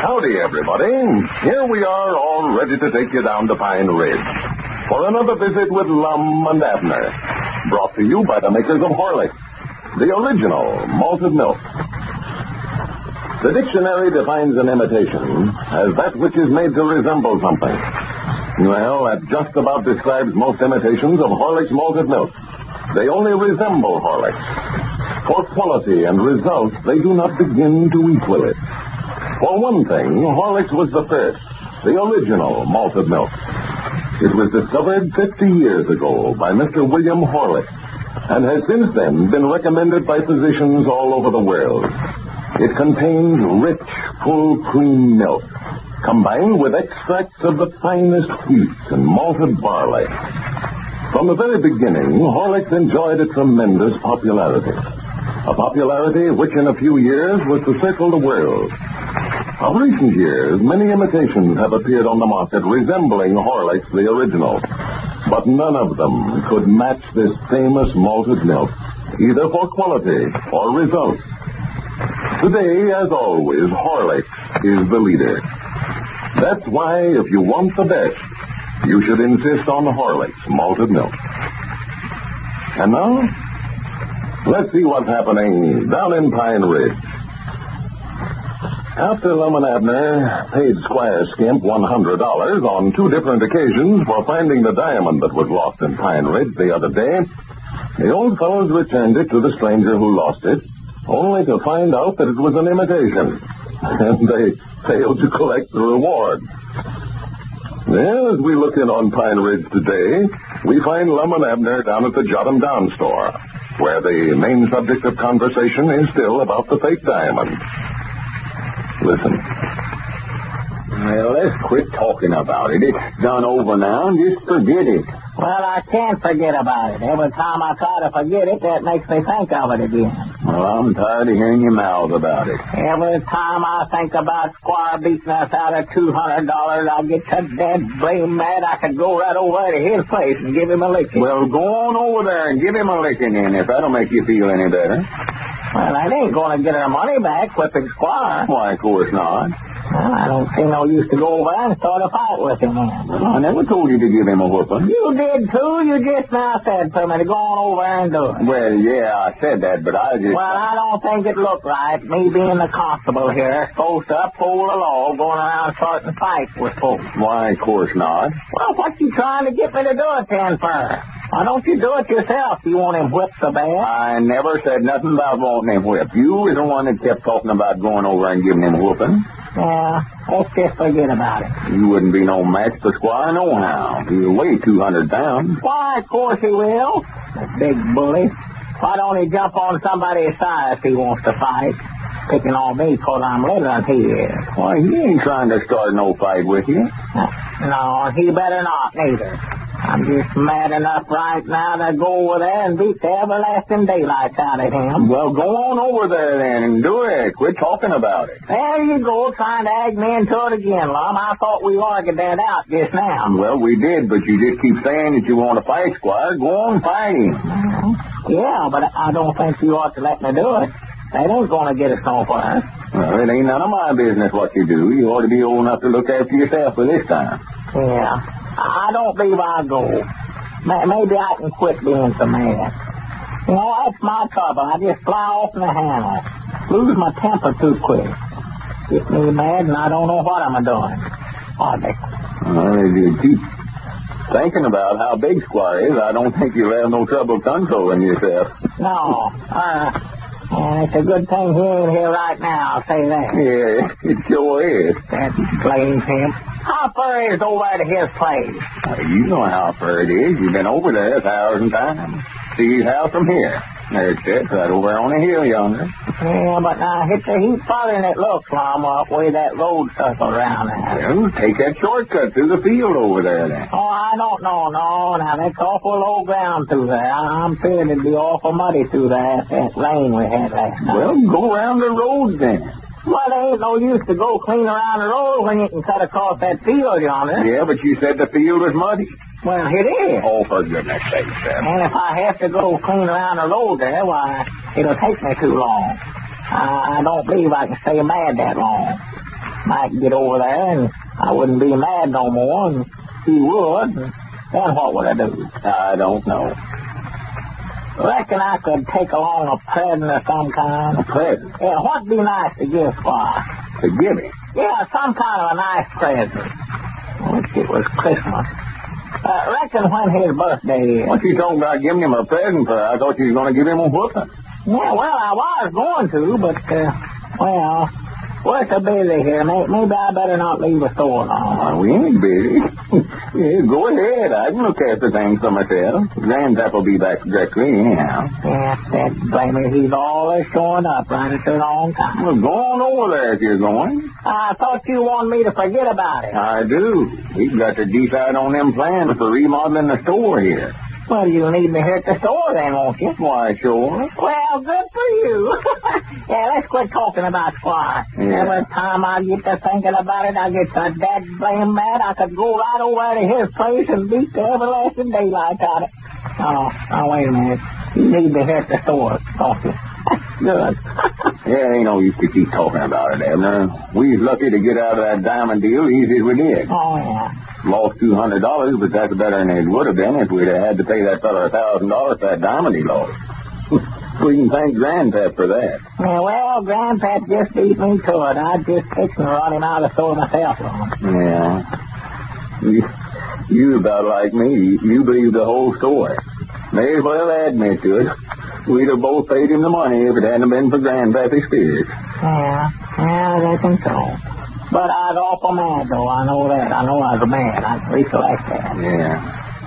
Howdy, everybody. Here we are, all ready to take you down to Pine Ridge for another visit with Lum and Abner, brought to you by the makers of Horlicks, the original malted milk. The dictionary defines an imitation as that which is made to resemble something. Well, that just about describes most imitations of Horlicks malted milk. They only resemble Horlicks. For quality and results, they do not begin to equal it. For one thing, Horlicks was the first, the original malted milk. It was discovered 50 years ago by Mr. William Horlick, and has since then been recommended by physicians all over the world. It contains rich, full cream milk, combined with extracts of the finest wheat and malted barley. From the very beginning, Horlicks enjoyed a tremendous popularity. A popularity which in a few years was to circle the world. Of recent years, many imitations have appeared on the market resembling Horlicks, the original. But none of them could match this famous malted milk, either for quality or results. Today, as always, Horlicks is the leader. That's why, if you want the best, you should insist on Horlicks malted milk. And now, let's see what's happening down in Pine Ridge. After Lum and Abner paid Squire Skimp $100 on two different occasions for finding the diamond that was lost in Pine Ridge the other day, the old fellows returned it to the stranger who lost it, only to find out that it was an imitation, and they failed to collect the reward. Well, as we look in on Pine Ridge today, we find Lum and Abner down at the Jot 'em Down store, where the main subject of conversation is still about the fake diamond. Listen. Well, let's quit talking about it. It's done over now, and just forget it. Well, I can't forget about it. Every time I try to forget it, that makes me think of it again. Well, I'm tired of hearing your mouth about it. Every time I think about Squire beating us out of $200, I get so dead blame mad I could go right over to his place and give him a licking. Well, go on over there and give him a licking then, if that'll make you feel any better. Well, I ain't going to get our money back, whipping Squire. Why, of course not. Well, I don't see no use to go over and start a fight with him then. Well, I never told you to give him a whooping. You did, too. You just now said for me to go on over and do it. Well, yeah, I said that, but I just... Well, I don't think it looked right, me being the constable here, supposed to uphold the law, going around starting fights with folks. Why, of course not. Well, what you trying to get me to do it then for? Why don't you do it yourself? You want him whipped so bad? I never said nothing about wanting him whipped. You was the one that kept talking about going over and giving him a whooping. Yeah, let's just forget about it. You wouldn't be no match for Squire nohow. He'll weigh 200 pounds. Why, of course he will. That big bully. Why don't he jump on somebody's side if he wants to fight? Picking on me because I'm littler than he is. Why, he ain't trying to start no fight with you. No, he better not, neither. I'm just mad enough right now to go over there and beat the everlasting daylights out of him. Well, go on over there then and do it. Quit talking about it. There you go, trying to egg me into it again, Lum. I thought we argued that out just now. Well, we did, but you just keep saying that you want to fight Squire. Go on, fight him. Yeah, but I don't think you ought to let me do it. That ain't going to get us no far. Well, it ain't none of my business what you do. You ought to be old enough to look after yourself for this time. Yeah. I don't believe I'll go. Maybe I can quit being so mad. You know, that's my trouble. I just fly off in the handle. Lose my temper too quick. Get me mad and I don't know what I'm doing. Hardly. Well, if you keep thinking about how big Squire is, I don't think you'll have no trouble controlling yourself. No. It's a good thing he ain't here right now, I'll say that. Yeah, it sure is. That blames him. How far is it over to his place? You know how far it is. You've been over there 1,000 times. See his house from here. There it sits, right over on the hill yonder. Yeah, but now it's a heap farther than it looks, Lum, up where that road circles around there. Well, take that shortcut through the field over there then. Oh, I don't know, no. Now, that's awful low ground through there. I'm fearing it'd be awful muddy through there after that rain we had last night. Well, go around the road then. Well, there ain't no use to go clean around the road when you can cut across that field yonder. Yeah, but you said the field is muddy. Well, it is. Oh, for goodness sake, sir. And if I have to go clean around the road there, why, it'll take me too long. I don't believe I can stay mad that long. might get over there, and I wouldn't be mad no more, and he would, and then what would I do? I don't know. Reckon I could take along a present of some kind. A present? Yeah, what'd be nice to give Squire? To give him? Yeah, some kind of a nice present. I wish it was Christmas. Reckon when his birthday is. What you talking about giving him a present for? I thought you was going to give him a whooping. Yeah, well, I was going to, but, well, we're so busy here. Maybe I better not leave the store long. We ain't busy. Yeah, go ahead. I can look after things for myself. Grandpap will be back directly anyhow. Yeah, that blamer, he's always showing up right at the wrong time. Well, go on over there if you're going. I thought you wanted me to forget about it. I do. We've got to decide on them plans for remodeling the store here. Well, you'll need me here at the store then, won't you? Why, sure. Well, good for you. Yeah, let's quit talking about Squire. Yeah. Every time I get to thinking about it, I get so dead blame mad I could go right over to his place and beat the everlasting daylight out of it. Oh, wait a minute. You need me here at the store, don't you? Good. Yeah, ain't no use to keep talking about it, Abner. We was lucky to get out of that diamond deal easy as we did. Oh, yeah. Lost $200, but that's better than it would have been if we'd have had to pay that fella $1,000 for that diamond he lost. We can thank Grandpap for that. Yeah, well, Grandpap just beat me to it. I just fixed and run him out of the store myself. Yeah. You about like me. You believe the whole story. May as well admit to it. We'd have both paid him the money if it hadn't been for Grandpappy's fears. Yeah, I reckon so. But I was awful mad, though. I know that. I know I was mad. I recollect that. Yeah.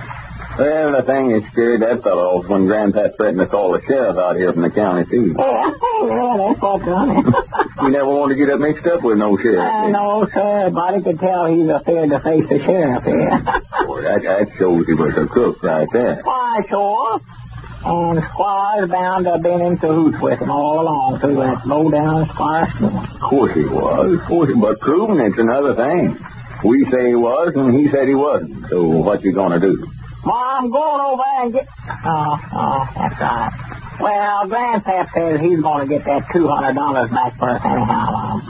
Well, the thing that scared that fellow off when Grandpa threatened to call the sheriff out here from the county, too. Yeah, that's what done it. You never want to get up mixed up with no sheriff. No, sir. Everybody could tell he's afraid to face the sheriff here. Boy, that shows he was a crook right there. Why, sure. And Squire's bound to have been in cahoots with him all along through that low-down Squire scheme. Of course he was. But proving it's another thing. We say he was, and he said he wasn't. So what you going to do? Well, I'm going over there and get... Oh, that's right. Well, Grandpap says he's going to get that $200 back first anyhow.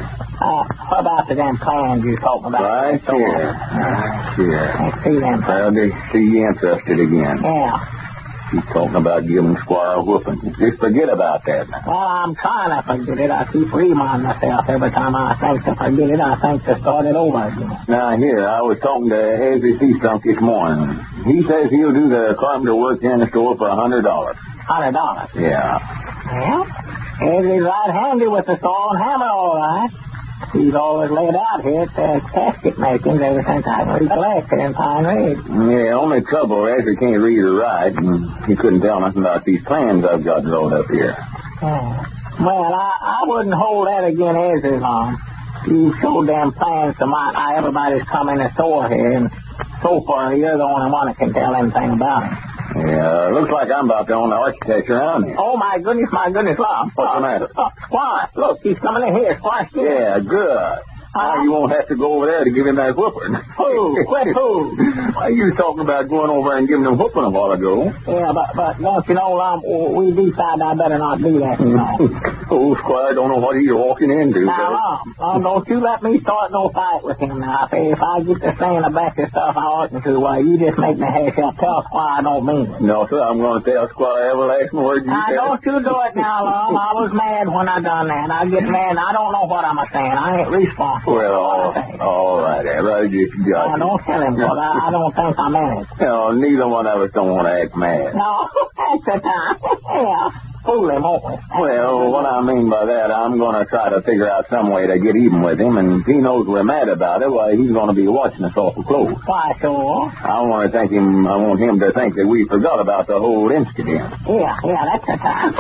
What about the damn plans you're talking about? Right here. Let's see them. Well, they see you interested again. Yeah. He's talking about giving Squire a whooping. Just forget about that now. Well, I'm trying to forget it. I keep reminding myself every time I think to forget it, I think to start it over again. Now, here, I was talking to Ezzy Seastrunk this morning. He says he'll do the carpenter work here in the store for $100. $100? Yeah. Well, Ezzy's right handy with the saw and hammer, all right. He's always laid out here at the casket makings ever since I recollected in Pine Ridge. Yeah, only trouble, Ezzy can't read or write, and he couldn't tell nothing about these plans I've got rolled up here. Well, I wouldn't hold that against Ezzy long. You showed them plans to everybody's come in the store here, and so far you're the only one that can tell anything about it. Yeah, looks like I'm about the only architect around here. Oh, my goodness, Love. What's the matter? Squire, look, he's coming in here. Squire, yeah, good. Now you won't have to go over there to give him that whooping. Who? Who? Why, you was talking about going over and giving him a whooping a while ago. Yeah, but don't you know, we decided I better not do that, you know. Oh, Squire, don't know what he's walking into. Now, don't you let me start no fight with him now. If I get to saying a bunch of stuff I oughtn't to, why, you just make me hash up. Tell Squire I don't mean it. No, sir, I'm going to tell Squire every last word you say. Don't you do it now, Lum. I was mad when I done that. I get mad, and I don't know what I'm saying. I ain't responsible. Well, all right, I just got don't tell him, but I don't think I'm in it. No, neither one of us don't want to act mad. No, that's the time. Yeah, fool him, won't we? Well, what I mean by that, I'm going to try to figure out some way to get even with him, and if he knows we're mad about it, why, he's going to be watching us awful close. Why, sure. I want him to think that we forgot about the whole incident. Yeah, that's the time.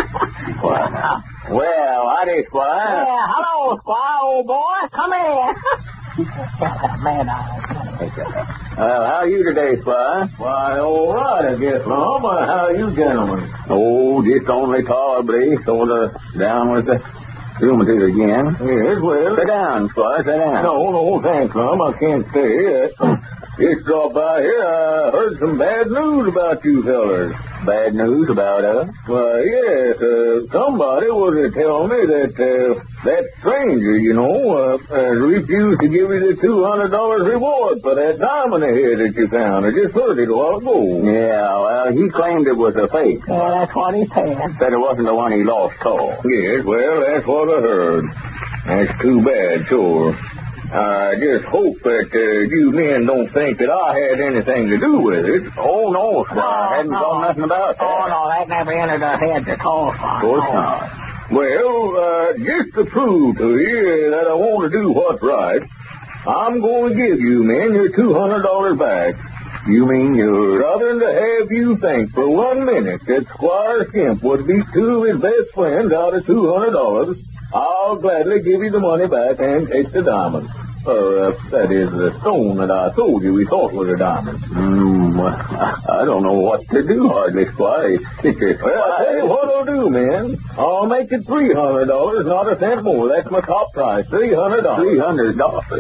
Well, howdy, Squire. Yeah, hello, Squire, old boy. Come here. Man, how are you today, Squire? Why, all right, I guess, Lum. How are you gentlemen? Oh, just only tolerably, sort of down with the rheumatism again. Yes, well. Sit down, Squire, sit down. No, thanks, Lum. I can't stay here. Just dropped by here. I heard some bad news about you fellers. bad news about us? Well, yes, somebody was telling me that that stranger, refused to give you the $200 reward for that diamond head that you found. I just heard it a while ago. Yeah, well, he claimed it was a fake. Yeah, that's what he said. Said it wasn't the one he lost call. Yes, well, that's what I heard. That's too bad, sure. I just hope that you men don't think that I had anything to do with it. Oh, no, Squire. I hadn't thought nothing about that. Oh, no, that never entered our heads at all, Squire. Of course not. Well, just to prove to you that I want to do what's right, I'm going to give you men your $200 back. You mean you're... Rather than to have you think for 1 minute that Squire Skimp would beat two of his best friends out of $200, I'll gladly give you the money back and take the diamond. That is, the stone that I told you we thought was a diamond. I don't know what to do, hardly, Squire. Well, I'll tell you what I'll do, man. I'll make it $300, not a cent more. That's my top price, $300. $300?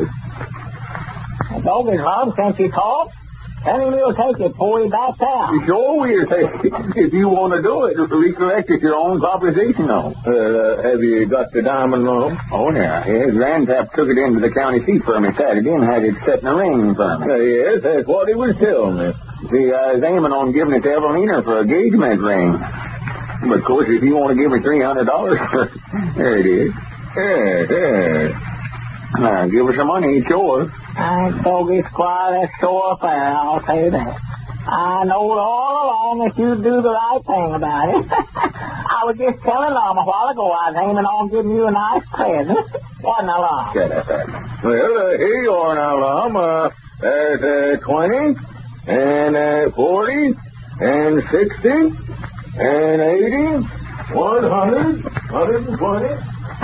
Don't be wrong since you talk. Tell him he'll take it before he backs out. Sure, we'll take it. If you want to do it, recollect it's your own proposition, though. Have you got the diamond lump? Oh, yeah. Grandpap took it into the county seat for me Saturday and had it set in a ring for me. Yes, that's what he was telling me. See, I was aiming on giving it to Evelina for a engagement ring. But, of course, if you want to give me $300, there it is. Yeah. Now, give her some money, it's yours. I ain't Bogey, Squire, that's sure fair, I'll tell you that. I knowed all along that you'd do the right thing about it. I was just telling Lum a while ago I was aiming on giving you a nice present. Wasn't I, Lum? Shut up, Well, here you are now, Lum. There's 20, and 40, and 60, and 80, 100, 120.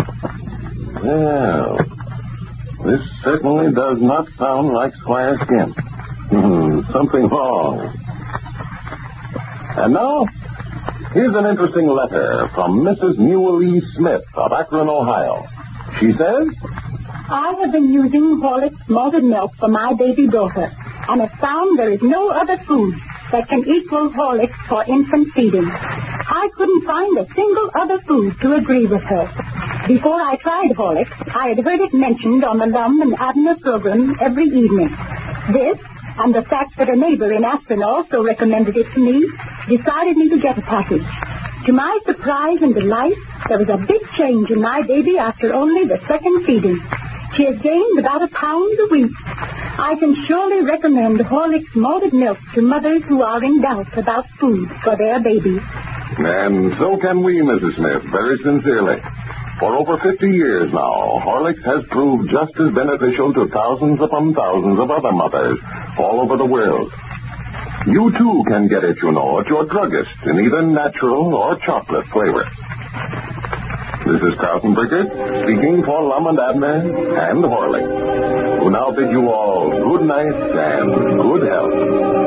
Well, this certainly does not sound like Squire Skimp. Something wrong. And now, here's an interesting letter from Mrs. Newell E. Smith of Akron, Ohio. She says, I have been using Horlick's malted milk for my baby daughter, and have found there is no other food that can equal Horlicks for infant feeding. I couldn't find a single other food to agree with her. Before I tried Horlicks, I had heard it mentioned on the Lum and Abner program every evening. This, and the fact that a neighbor in Aspen also recommended it to me, decided me to get a package. To my surprise and delight, there was a big change in my baby after only the second feeding. She has gained about 1 pound a week. I can surely recommend Horlick's malted milk to mothers who are in doubt about food for their babies. and so can we, Mrs. Smith, very sincerely. For over 50 years now, Horlicks has proved just as beneficial to thousands upon thousands of other mothers all over the world. You, too, can get it, you know, at your druggist in either natural or chocolate flavor. This is Carlton Brickert speaking for Lum and Abner and Horlicks, who now bid you all good night and good health.